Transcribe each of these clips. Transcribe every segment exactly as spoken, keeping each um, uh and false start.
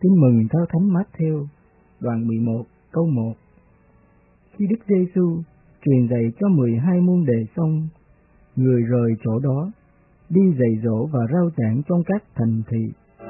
Tin mừng theo Thánh Mát-thêu, đoạn mười một, câu một. Khi Đức Giê-xu truyền dạy cho mười hai môn đệ xong, người rời chỗ đó, đi dạy dỗ và rao giảng trong các thành thị.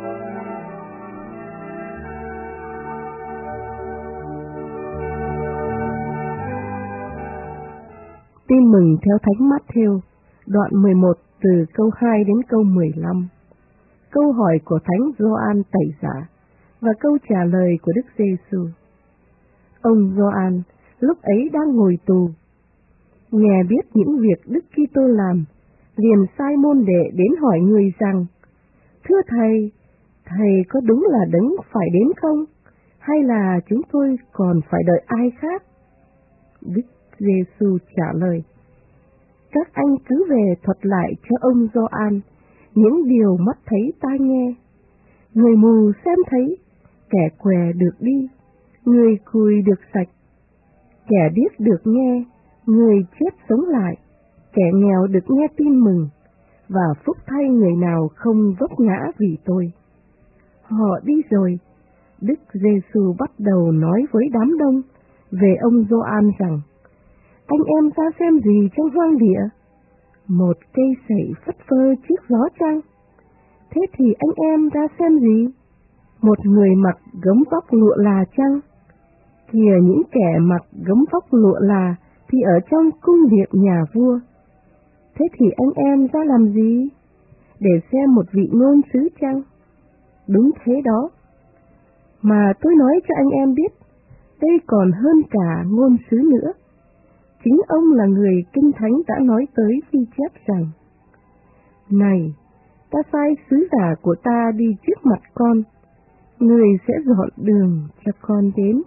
Tin mừng theo Thánh Mát-thêu, đoạn mười một từ câu hai đến câu mười lăm. Câu hỏi của Thánh Gioan Tẩy Giả và câu trả lời của Đức Giê-xu. Ông Gioan lúc ấy đang ngồi tù, nghe biết những việc Đức Kitô làm, liền sai môn đệ đến hỏi người rằng: Thưa Thầy, Thầy có đúng là Đấng phải đến không? Hay là chúng tôi còn phải đợi ai khác? Đức Giê-xu trả lời: Các anh cứ về thuật lại cho ông Gioan những điều mắt thấy tai nghe. Người mù xem thấy, kẻ què được đi, người cùi được sạch, kẻ điếc được nghe, người chết sống lại, kẻ nghèo được nghe tin mừng, và phúc thay người nào không vấp ngã vì tôi. Họ đi rồi, Đức Giê-xu bắt đầu nói với đám đông về ông Gioan rằng: Anh em ra xem gì trong hoang địa? Một cây sậy phất phơ trước gió chăng? Thế thì anh em ra xem gì? Một người mặc gấm vóc lụa là chăng? Kìa, những kẻ mặc gấm vóc lụa là thì ở trong cung điện nhà vua. Thế thì anh em ra làm gì? Để xem một vị ngôn sứ chăng? Đúng thế đó. Mà tôi nói cho anh em biết, đây còn hơn cả ngôn sứ nữa. Chính ông là người Kinh Thánh đã nói tới khi chép rằng: Này, ta sai sứ giả của ta đi trước mặt con, người sẽ dọn đường cho con đến.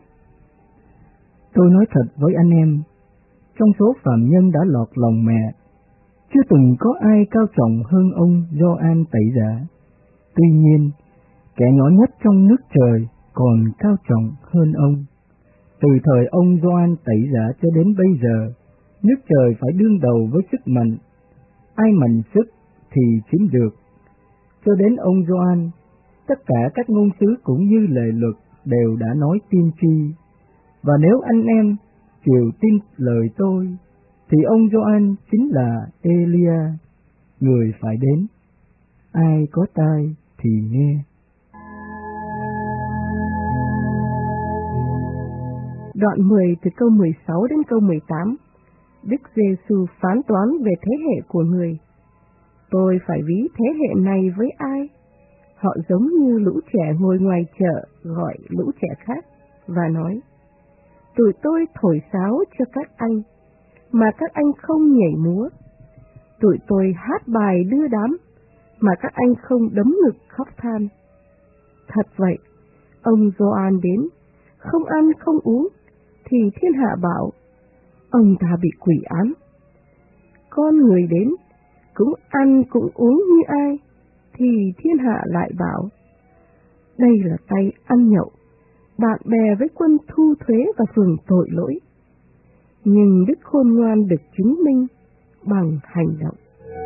Tôi nói thật với anh em, trong số phạm nhân đã lọt lòng mẹ, chưa từng có ai cao trọng hơn ông Gioan Tẩy Giả. Tuy nhiên, kẻ nhỏ nhất trong nước trời còn cao trọng hơn ông. Từ thời ông Gioan Tẩy Giả cho đến bây giờ, nước trời phải đương đầu với sức mạnh. Ai mạnh sức thì chiếm được. Cho đến ông Gioan, tất cả các ngôn sứ cũng như lề luật đều đã nói tiên tri. Và nếu anh em chịu tin lời tôi, thì ông Gioan chính là Elia, người phải đến. Ai có tai thì nghe. Đoạn mười từ câu mười sáu đến câu mười tám. Đức Giê-xu phán toán về thế hệ của người. Tôi phải ví thế hệ này với ai? Họ giống như lũ trẻ ngồi ngoài chợ gọi lũ trẻ khác và nói: Tụi tôi thổi sáo cho các anh, mà các anh không nhảy múa. Tụi tôi hát bài đưa đám, mà các anh không đấm ngực khóc than. Thật vậy, ông Gioan đến, không ăn không uống, thì thiên hạ bảo ông ta bị quỷ ám. Con người đến, cũng ăn cũng uống như ai, thì thiên hạ lại bảo đây là tay ăn nhậu, bạn bè với quân thu thuế và phường tội lỗi. Nhưng đức khôn ngoan được chứng minh bằng hành động.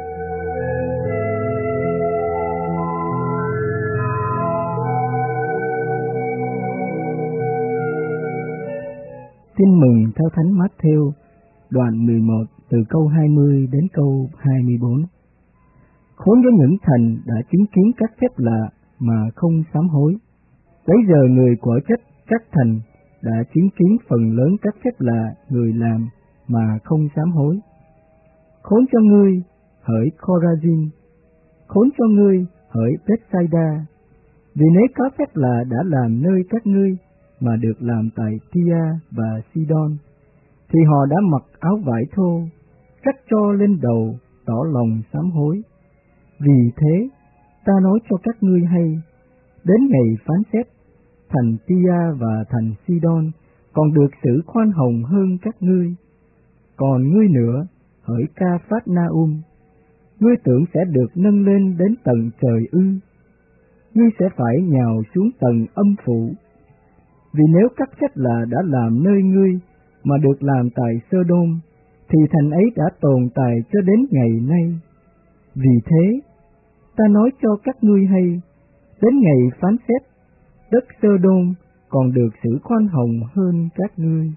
Tin mừng theo Thánh Mát-thêu, đoạn mười một từ câu hai mươi đến câu hai mươi bốn. Khốn với những thành đã chứng kiến các phép lạ mà không sám hối. Bấy giờ người của trách các thành đã chứng kiến phần lớn các phép lạ người làm mà không sám hối. Khốn cho ngươi, hỡi Khorazin! Khốn cho ngươi, hỡi Bethsaida! Vì nếu có phép lạ đã làm nơi các ngươi mà được làm tại Tia và Sidon, thì họ đã mặc áo vải thô, cắt cho lên đầu, tỏ lòng sám hối. Vì thế, ta nói cho các ngươi hay, đến ngày phán xét, thành Tia và thành Sidon còn được xử khoan hồng hơn các ngươi. Còn ngươi nữa, hỡi Ca-phát-na-um, ngươi tưởng sẽ được nâng lên đến tầng trời ư? Ngươi sẽ phải nhào xuống tầng âm phủ. Vì nếu các phép lạ đã làm nơi ngươi mà được làm tại Sơ-đôm, thì thành ấy đã tồn tại cho đến ngày nay. Vì thế, ta nói cho các ngươi hay, đến ngày phán xét, đất Sơ-đôn còn được xử khoan hồng hơn các ngươi.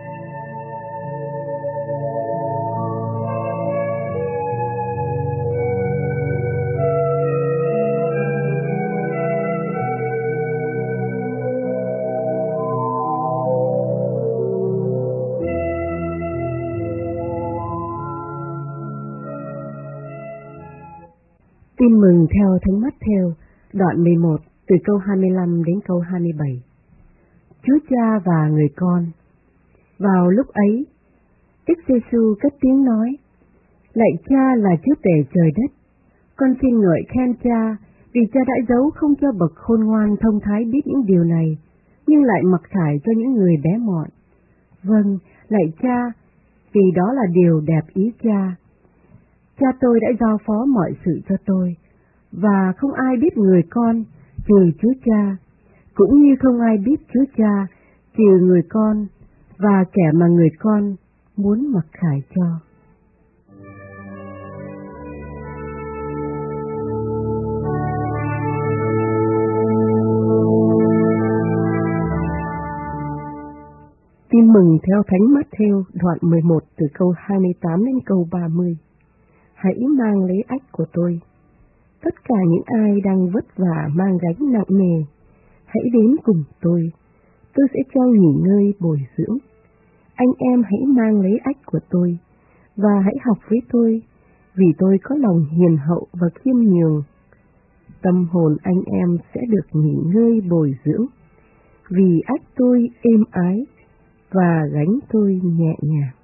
Tin mừng theo Thánh Mát-thêu, đoạn mười một, từ câu hai mươi lăm đến câu hai mươi bảy. Chúa Cha và người con. Vào lúc ấy, Đức Giê-xu cất tiếng nói: Lạy Cha là Chúa tể trời đất, con xin ngợi khen Cha, vì Cha đã giấu không cho bậc khôn ngoan thông thái biết những điều này, nhưng lại mặc khải cho những người bé mọn. Vâng, lạy Cha, vì đó là điều đẹp ý Cha. Cha tôi đã giao phó mọi sự cho tôi, và không ai biết người con trừ Chúa Cha, cũng như không ai biết Chúa Cha trừ người con và kẻ mà người con muốn mặc khải cho. Tin mừng theo Thánh Mát-thêu, đoạn mười một, từ câu hai mươi tám đến câu ba mươi. Hãy mang lấy ách của tôi. Tất cả những ai đang vất vả mang gánh nặng nề, hãy đến cùng tôi, tôi sẽ cho nghỉ ngơi bồi dưỡng. Anh em hãy mang lấy ách của tôi, và hãy học với tôi, vì tôi có lòng hiền hậu và khiêm nhường. Tâm hồn anh em sẽ được nghỉ ngơi bồi dưỡng, vì ách tôi êm ái, và gánh tôi nhẹ nhàng.